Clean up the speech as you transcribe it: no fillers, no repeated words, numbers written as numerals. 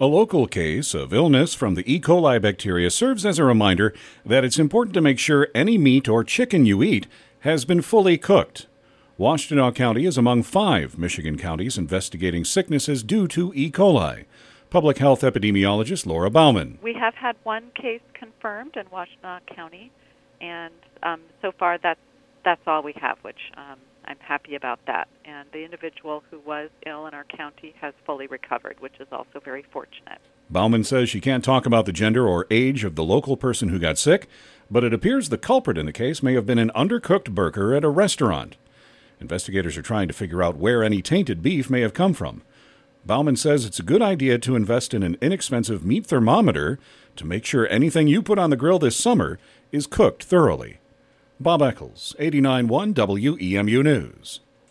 A local case of illness from the E. coli bacteria serves as a reminder that it's important to make sure any meat or chicken you eat has been fully cooked. Washtenaw County is among 5 Michigan counties investigating sicknesses due to E. coli. Public health epidemiologist Laura Bauman. We have had one case confirmed in Washtenaw County, and so far that's all we have, which I'm happy about that. And the individual who was ill in our county has fully recovered, which is also very fortunate. Bauman says she can't talk about the gender or age of the local person who got sick, but it appears the culprit in the case may have been an undercooked burger at a restaurant. Investigators are trying to figure out where any tainted beef may have come from. Bauman says it's a good idea to invest in an inexpensive meat thermometer to make sure anything you put on the grill this summer is cooked thoroughly. Bob Eccles, 89.1 WEMU News.